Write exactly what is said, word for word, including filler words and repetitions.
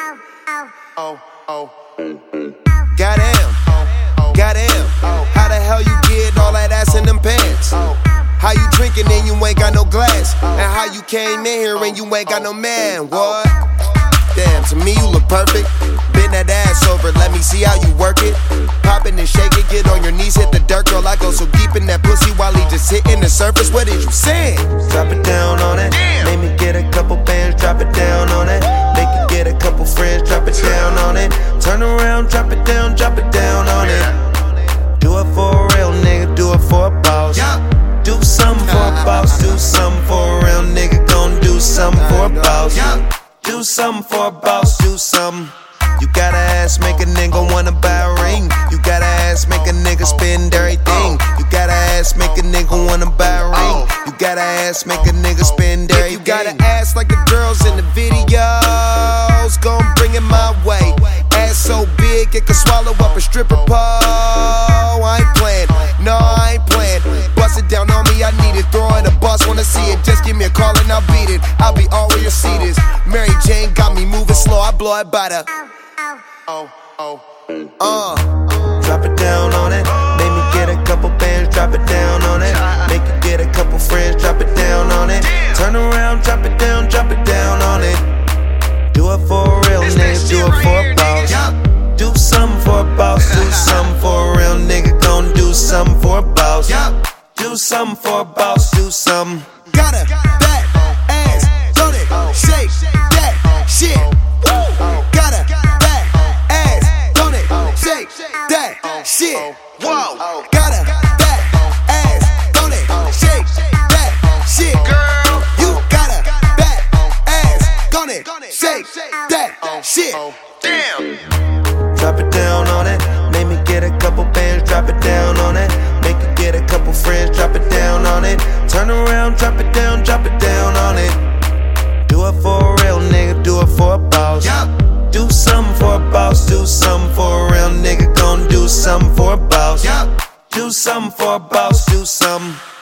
Oh, oh. Goddamn, goddamn. How the hell you get all that ass in them pants? How you drinking and you ain't got no glass? And how you came in here and you ain't got no man? What? Damn, to me you look perfect. Bend that ass over, let me see how you work it. Pop it and shake it, get on your knees, hit the dirt. Girl, I go so deep in that pussy while he just hitting the surface. What is you saying? Drop it down on it. Make me get a couple bands, drop it down on it. Make you get a couple friends, drop it down on it. Turn around, drop it down, drop it down on it. Do it for a real nigga, do it for a boss. Do something for a boss, do something for a real nigga. Gon' do something for a boss. Do something for a boss, do something. You gotta ass make a nigga wanna buy a ring. You gotta ass make a nigga spend everything. You gotta ass make a nigga wanna buy a ring. You gotta ass make a nigga spend everything. You gotta ass like the girls in the videos. Gon' bring it my way. Ass so big it can swallow up a stripper pole. I ain't playing, no I ain't playing. Bust it down on me, I need it. Throw it a boss, wanna see it. Just give me a call and I'll beat it. I'll be all where your seat is. Mary Jane got me moving slow, I blow it by the Oh, oh, uh. Drop it down on it. Make me get a couple bands, drop it down on it. Make you get a couple friends, drop it down on it. Turn around, drop it down, drop it down on it. Do it for a real nigga, do it for a boss. Do something for a boss, do something for a real nigga. Gon' do something for a boss. Do something for a boss, do something. Gotta that ass, don't it, shake that shit. Gotta that ass, don't it, shake that shit. Whoa, gotta that ass, don't it, shake that shit. Girl, you gotta that ass, don't it, shake that shit. Damn. Drop it down on it. Make me get a couple bands, drop it down on it. Make you get a couple friends, drop it down on it. Turn around, drop it down, drop it down on it. Do it for a real nigga, do it for a boss. Do something for a boss, do something for a real nigga. Gon' do something for a boss. Do something for a boss, do something.